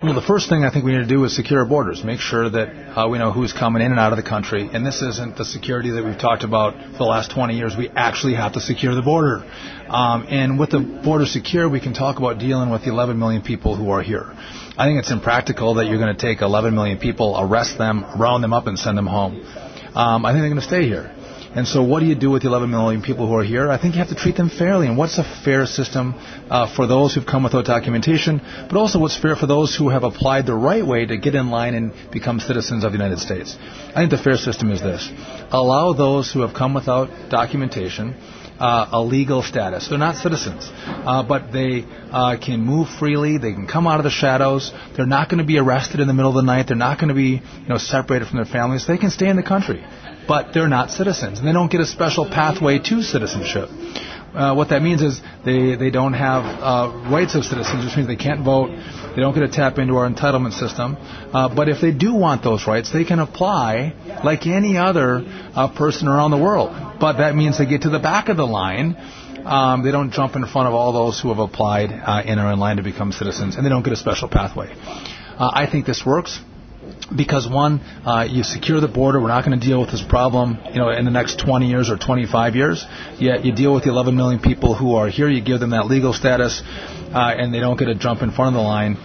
Well, the first thing I think we need to do is secure our borders, make sure that we know who's coming in and out of the country. And this isn't the security that we've talked about for the last 20 years. We actually have to secure the border. And with the border secure, we can talk about dealing with the 11 million people who are here. I think it's impractical that you're going to take 11 million people, arrest them, round them up, and send them home. I think they're going to stay here. And so what do you do with the 11 million people who are here? I think you have to treat them fairly. And what's a fair system for those who've come without documentation, but also what's fair for those who have applied the right way to get in line and become citizens of the United States? I think the fair system is this. Allow those who have come without documentation a legal status. They're not citizens, but they can move freely. They can come out of the shadows. They're not going to be arrested in the middle of the night. They're not going to be separated from their families. They can stay in the country. But they're not citizens, and they don't get a special pathway to citizenship. What that means is they don't have rights of citizens, which means they can't vote. They don't get to tap into our entitlement system. But if they do want those rights, they can apply like any other person around the world. But that means they get to the back of the line. They don't jump in front of all those who have applied and are in line to become citizens, and they don't get a special pathway. I think this works. Because one, you secure the border. We're not going to deal with this problem, in the next 20 years or 25 years. Yet you deal with the 11 million people who are here. You give them that legal status, and they don't get to jump in front of the line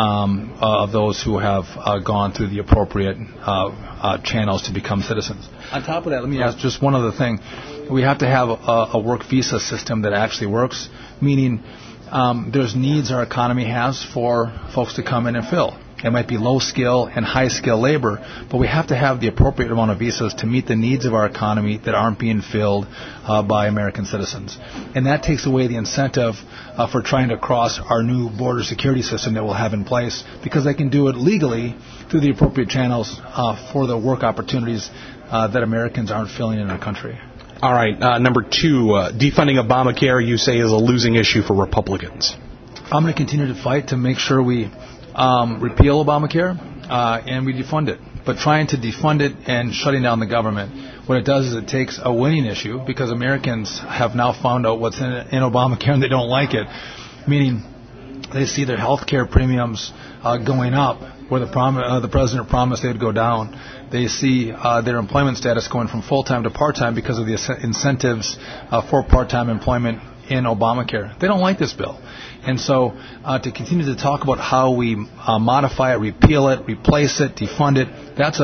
of those who have gone through the appropriate channels to become citizens. On top of that, let me ask just one other thing. We have to have a work visa system that actually works, meaning there's needs our economy has for folks to come in and fill. It might be low skill and high skill labor, but we have to have the appropriate amount of visas to meet the needs of our economy that aren't being filled by American citizens. And that takes away the incentive for trying to cross our new border security system that we'll have in place, because they can do it legally through the appropriate channels for the work opportunities that Americans aren't filling in our country. All right. Number two, defunding Obamacare, you say, is a losing issue for Republicans. I'm going to continue to fight to make sure we repeal Obamacare and we defund it. But trying to defund it and shutting down the government, what it does is it takes a winning issue, because Americans have now found out what's in Obamacare and they don't like it, meaning they see their health care premiums going up where the president promised they'd go down. They see their employment status going from full-time to part-time because of the incentives for part-time employment in Obamacare. They don't like this bill. And so to continue to talk about how we modify it, repeal it, replace it, defund it,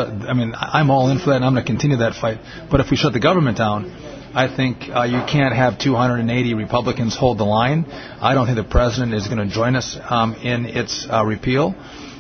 I'm all in for that, and I'm going to continue that fight. But if we shut the government down, I think you can't have 280 Republicans hold the line. I don't think the president is going to join us in its repeal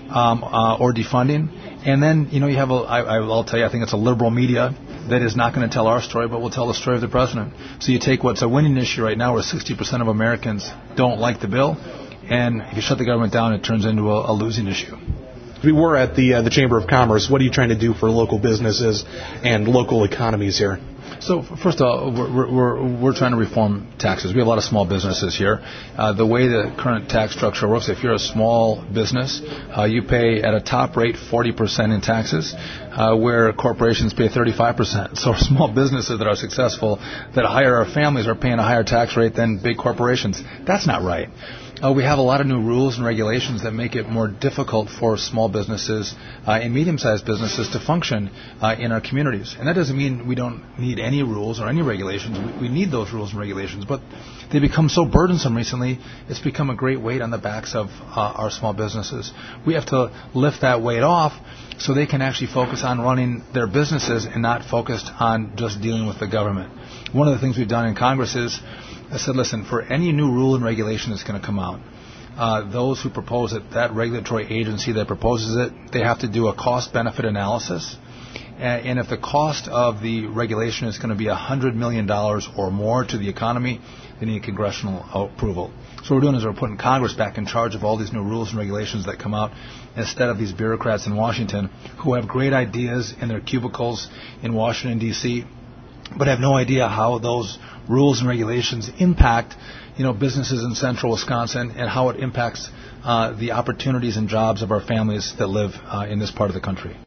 or defunding. And then, you have I'll tell you, I think it's a liberal media that is not going to tell our story, but will tell the story of the president. So you take what's a winning issue right now, where 60% of Americans don't like the bill, and if you shut the government down, it turns into a losing issue. We were at the Chamber of Commerce. What are you trying to do for local businesses and local economies here? So first of all, we're trying to reform taxes. We have a lot of small businesses here. The way the current tax structure works, if you're a small business, you pay at a top rate 40% in taxes, where corporations pay 35%. So small businesses that are successful, that hire our families, are paying a higher tax rate than big corporations. That's not right. We have a lot of new rules and regulations that make it more difficult for small businesses and medium-sized businesses to function in our communities. And that doesn't mean we don't need any rules or any regulations. We need those rules and regulations, but they become so burdensome recently, it's become a great weight on the backs of our small businesses. We have to lift that weight off so they can actually focus on running their businesses and not focused on just dealing with the government. One of the things we've done in Congress is I said, listen, for any new rule and regulation that's going to come out, those who propose it, that regulatory agency that proposes it, they have to do a cost-benefit analysis. And if the cost of the regulation is going to be $100 million or more to the economy, they need congressional approval. So what we're doing is we're putting Congress back in charge of all these new rules and regulations that come out, instead of these bureaucrats in Washington who have great ideas in their cubicles in Washington, D.C., but have no idea how those rules and regulations impact, businesses in central Wisconsin, and how it impacts the opportunities and jobs of our families that live in this part of the country.